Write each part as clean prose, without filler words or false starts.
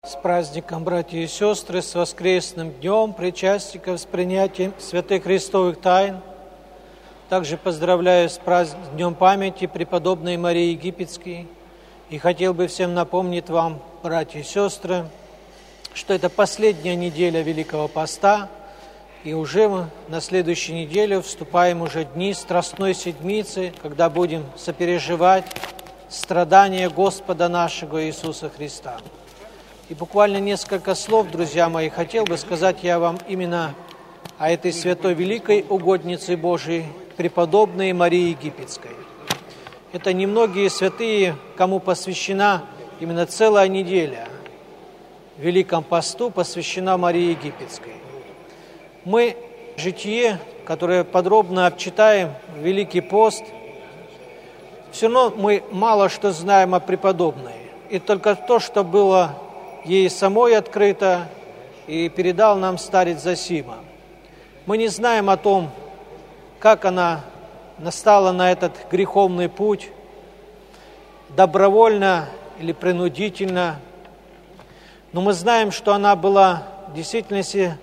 С праздником, братья и сестры, с воскресным днем причастников, с принятием святых христовых тайн. Также поздравляю с днем памяти преподобной Марии Египетской. И хотел бы всем напомнить вам, братья и сестры, что это последняя неделя Великого Поста, и уже мы на следующей неделе вступаем уже дни Страстной Седмицы, когда будем сопереживать страдания Господа нашего Иисуса Христа. И буквально несколько слов, друзья мои, хотел бы сказать я вам именно о этой святой великой угоднице Божией, преподобной Марии Египетской. Это немногие святые, кому посвящена именно целая неделя в Великом Посту, посвящена Марии Египетской. Мы житие, которое подробно обчитаем в Великий Пост, все равно мы мало что знаем о преподобной. И только то, что было ей самой открыто, и передал нам старец Зосима. Мы не знаем о том, как она настала на этот греховный путь, добровольно или принудительно, но мы знаем, что она была в действительности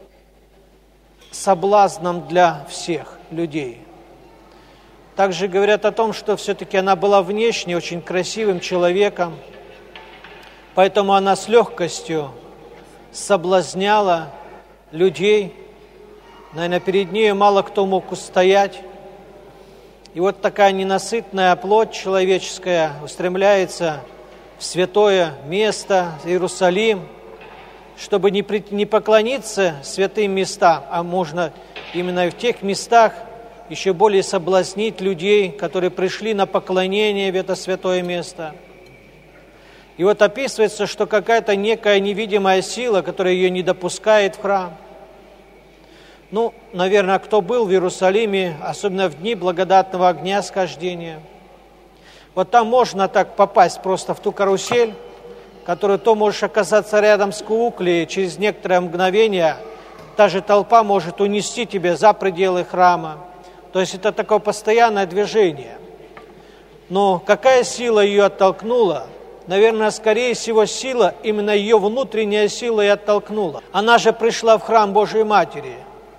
соблазном для всех людей. Также говорят о том, что все-таки она была внешне очень красивым человеком, поэтому она с легкостью соблазняла людей. Наверное, перед нею мало кто мог устоять. И вот такая ненасытная плоть человеческая устремляется в святое место, Иерусалим, чтобы не поклониться святым местам, а можно именно в тех местах еще более соблазнить людей, которые пришли на поклонение в это святое место. И вот описывается, что какая-то некая невидимая сила, которая ее не допускает в храм. Ну, наверное, кто был в Иерусалиме, особенно в дни благодатного огня схождения, вот там можно так попасть просто в ту карусель, которую то можешь оказаться рядом с куклей, и через некоторое мгновение та же толпа может унести тебя за пределы храма. То есть это такое постоянное движение. Но какая сила ее оттолкнула? Наверное, скорее всего, сила, именно ее внутренняя сила и оттолкнула. Она же пришла в храм Божией Матери.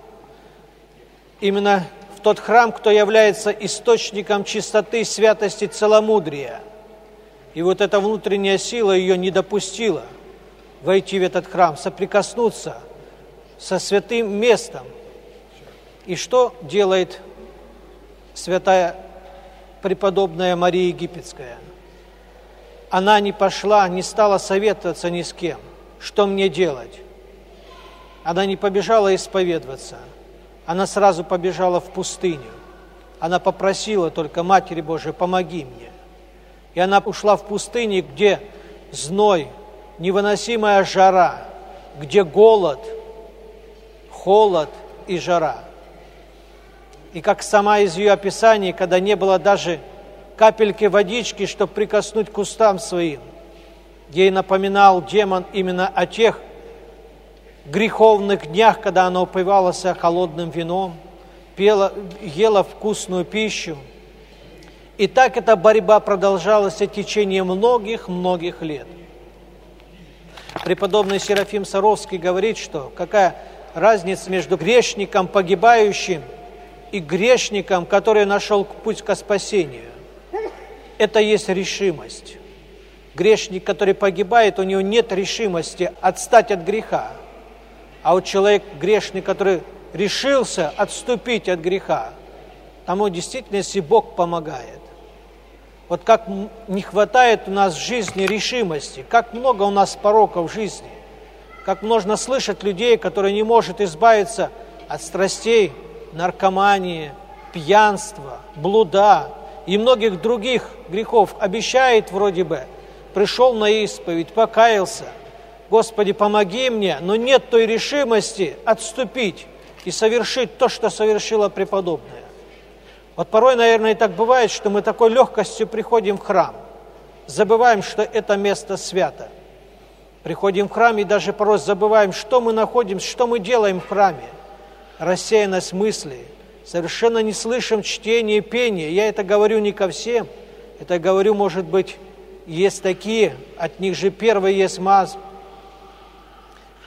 Именно в тот храм, кто является источником чистоты, святости, целомудрия. И вот эта внутренняя сила ее не допустила войти в этот храм, соприкоснуться со святым местом. И что делает святая преподобная Мария Египетская? Она не пошла, не стала советоваться ни с кем, что мне делать. Она не побежала исповедоваться, она сразу побежала в пустыню. Она попросила только Матери Божией: помоги мне. И она ушла в пустыню, где зной, невыносимая жара, где голод, холод и жара. И как сама из ее описаний, когда не было даже капельки водички, чтобы прикоснуть к устам своим, ей напоминал демон именно о тех греховных днях, когда она упивалась холодным вином, ела вкусную пищу. И так эта борьба продолжалась в течение многих лет. Преподобный Серафим Саровский говорит, что какая разница между грешником погибающим и грешником, который нашел путь ко спасению. Это есть решимость. Грешник, который погибает, у него нет решимости отстать от греха. А вот человек грешный, который решился отступить от греха, тому в действительности Бог помогает. Вот как не хватает у нас в жизни решимости, как много у нас пороков в жизни, как можно слышать людей, которые не могут избавиться от страстей, наркомании, пьянства, блуда и многих других грехов. Обещает вроде бы, пришел на исповедь, покаялся, Господи, помоги мне, но нет той решимости отступить и совершить то, что совершила преподобная. Вот порой, наверное, и так бывает, что мы такой легкостью приходим в храм, забываем, что это место свято. Приходим в храм и даже порой забываем, что мы находим, что мы делаем в храме. Рассеянность мыслей, совершенно не слышим чтения и пения. Я это говорю не ко всем, это говорю, может быть, есть такие, от них же первый есть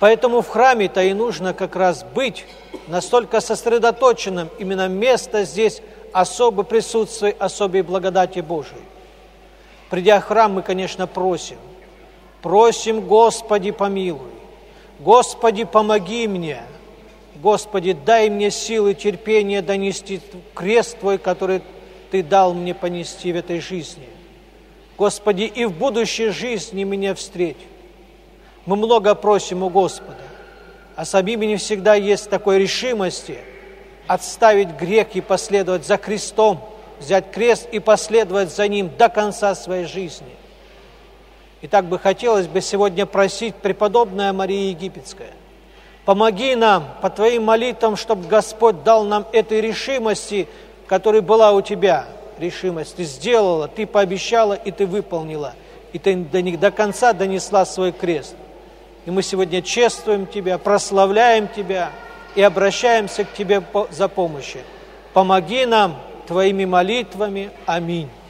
Поэтому в храме-то и нужно как раз быть настолько сосредоточенным, именно место здесь особо присутствие, особой благодати Божией. Придя в храм, мы, конечно, просим, Господи, помилуй, Господи, помоги мне, Господи, дай мне силы, терпения донести крест Твой, который Ты дал мне понести в этой жизни. Господи, и в будущей жизни меня встреть. Мы много просим у Господа, а самими не всегда есть такой решимости отставить грех и последовать за крестом, взять крест и последовать за ним до конца своей жизни. И так бы хотелось бы сегодня просить преподобная Мария Египетская, помоги нам по Твоим молитвам, чтобы Господь дал нам этой решимости, которая была у Тебя. Решимость Ты сделала, Ты пообещала и Ты выполнила. И Ты до конца донесла свой крест. И мы сегодня чествуем Тебя, прославляем Тебя и обращаемся к Тебе за помощью. Помоги нам Твоими молитвами. Аминь.